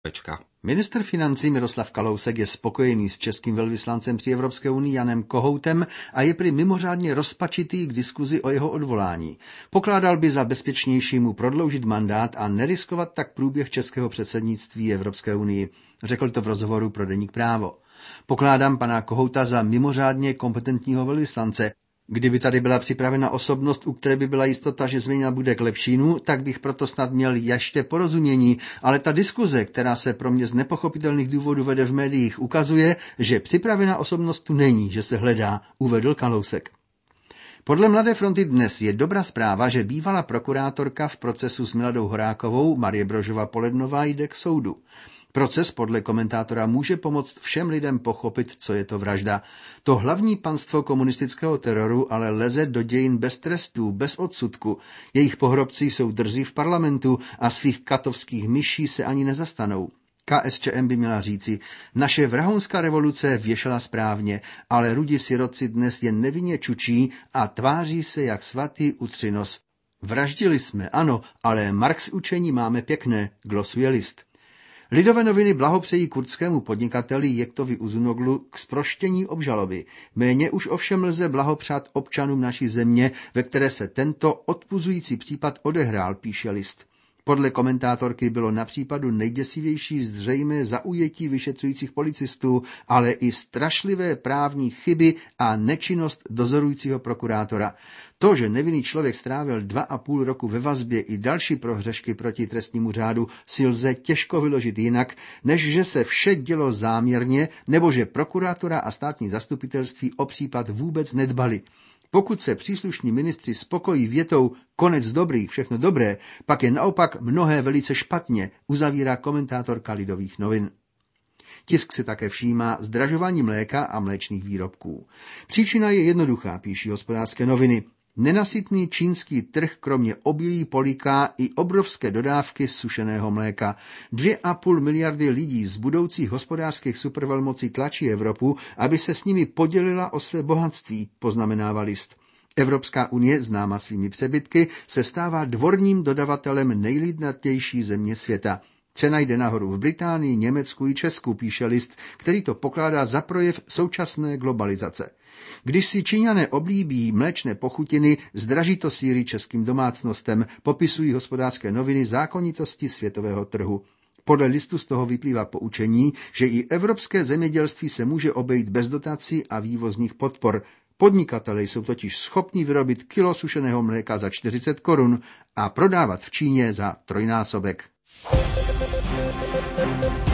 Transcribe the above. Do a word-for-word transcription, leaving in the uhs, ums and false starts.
Ministr financí Miroslav Kalousek je spokojený s českým velvyslancem při Evropské unii Janem Kohoutem a je prý mimořádně rozpačitý k diskuzi o jeho odvolání. Pokládal by za bezpečnější mu prodloužit mandát a neriskovat tak průběh českého předsednictví Evropské unii. Řekl to v rozhovoru pro deník Právo. Pokládám pana Kohouta za mimořádně kompetentního velvyslance. Kdyby tady byla připravena osobnost, u které by byla jistota, že změna bude k lepšímu, tak bych proto snad měl ještě porozumění, ale ta diskuze, která se pro mě z nepochopitelných důvodů vede v médiích, ukazuje, že připravená osobnost tu není, že se hledá, uvedl Kalousek. Podle Mladé fronty dnes je dobrá zpráva, že bývalá prokurátorka v procesu s Miladou Horákovou Marie Brožová-Polednová jde k soudu. Proces podle komentátora může pomoct všem lidem pochopit, co je to vražda. To hlavní panstvo komunistického teroru ale leze do dějin bez trestů, bez odsudku. Jejich pohrobci jsou drzí v parlamentu a svých katovských myší se ani nezastanou. K S Č M by měla říci, naše vrahounská revoluce věšela správně, ale rudi sirotci dnes jen nevinně čučí a tváří se jak svatý utřinos. Vraždili jsme, ano, ale Marx učení máme pěkné, glosuje List. Lidové noviny blahopřejí kurdskému podnikateli Jektovi Uzunoglu k zproštění obžaloby. Méně už ovšem lze blahopřát občanům naší země, ve které se tento odpuzující případ odehrál, píše List. Podle komentátorky bylo na případu nejděsivější zřejmé zaujetí vyšetřujících policistů, ale i strašlivé právní chyby a nečinnost dozorujícího prokurátora. To, že nevinný člověk strávil dva a půl roku ve vazbě i další prohřešky proti trestnímu řádu, si lze těžko vyložit jinak, než že se vše dělo záměrně, nebo že prokurátora a státní zastupitelství o případ vůbec nedbali. Pokud se příslušní ministři spokojí větou konec dobrý, všechno dobré, pak je naopak mnohé velice špatně, uzavírá komentátorka Lidových novin. Tisk se také všímá zdražování mléka a mléčných výrobků. Příčina je jednoduchá, píší Hospodářské noviny. Nenasytný čínský trh kromě obilí poliká i obrovské dodávky sušeného mléka. Dvě a půl miliardy lidí z budoucích hospodářských supervelmocí tlačí Evropu, aby se s nimi podělila o své bohatství, poznamenává List. Evropská unie, známa svými přebytky, se stává dvorním dodavatelem nejlidnatější země světa. Cena jde nahoru v Británii, Německu i Česku, píše List, který to pokládá za projev současné globalizace. Když si Číňané oblíbí mléčné pochutiny, zdraží to síry českým domácnostem, popisují Hospodářské noviny zákonitosti světového trhu. Podle Listu z toho vyplývá poučení, že i evropské zemědělství se může obejít bez dotací a vývozních podpor. Podnikatelé jsou totiž schopni vyrobit kilo sušeného mléka za čtyřicet korun a prodávat v Číně za trojnásobek.